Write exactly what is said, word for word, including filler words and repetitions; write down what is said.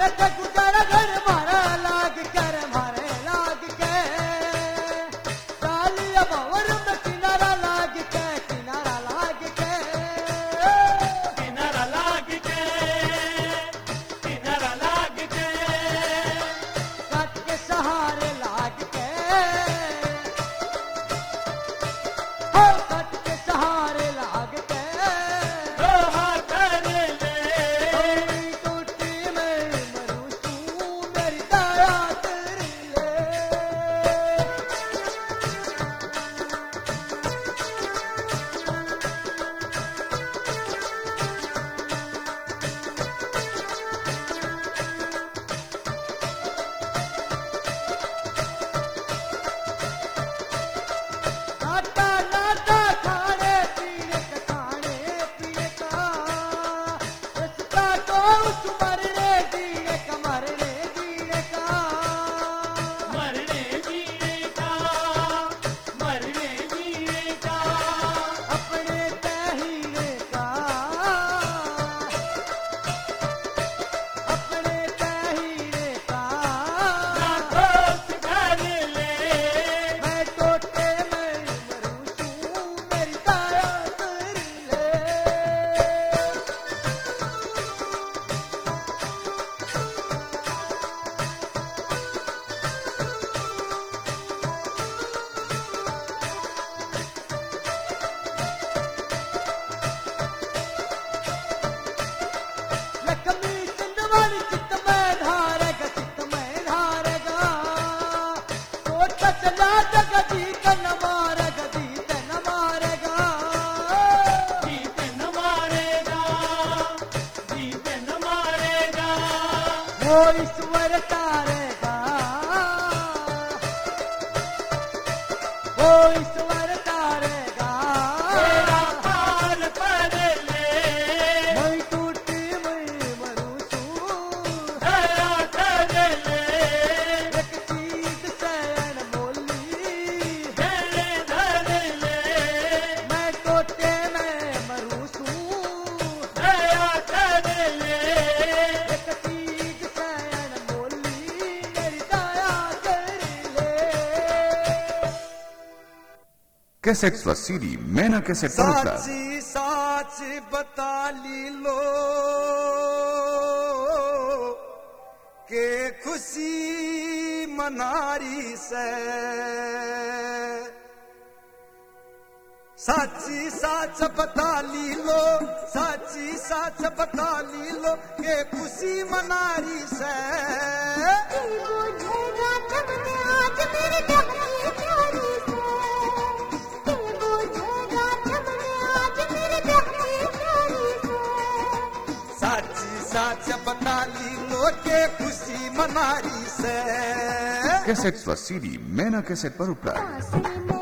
थे गुजारा घर मारा लाग कर मारे लाग के डालिया भंवर में किनारा लाग के किनारा लाग के किनारा लाग के किनारा लाग के कट के सहारे लाग के हो कट के सहारे लाग के रोहा कर ले मेरी टूटी मैं मरूं तू मेरी दया कर ले नाटा नाटा खाने पीने का खाने पीने का उसका तो उस मरने जीने का मरने जीने का मरने जीने का मरने जीने का अपने तहीने का अपने तहीने का दोस्त कर ले मैं टोटे में मरूं तू मेरी दया कर ले लक्ष्मी चंदवाली चित्त में धारेगा चित्त में धारेगा कोट चला जगती न मारेगा जीत न मारेगा जीत न मारेगा जीत न मारेगा वो ईश्वर तारेगा वो ईश्वर तारेगा तेरा पार पर ले मैं टूटी मैं मरूं तू दया कर ले एक चीज से अनमोली तेरे धर ले मैं टोटे में मरूं तू दया कर ले एक चीज से अनमोली मेरी दया कर ले कैसेट व सीडी मैना कैसेट पर उपलब्ध। साची साच बता ली लो के खुशी मनारी से साची साच बता ली लो साची साच बता ली लो के खुशी मनारी से साची साच बता ली लो के खुशी मनारी से कैसेट व सीडी मैना कैसेट पर उपलब्ध। आसरी में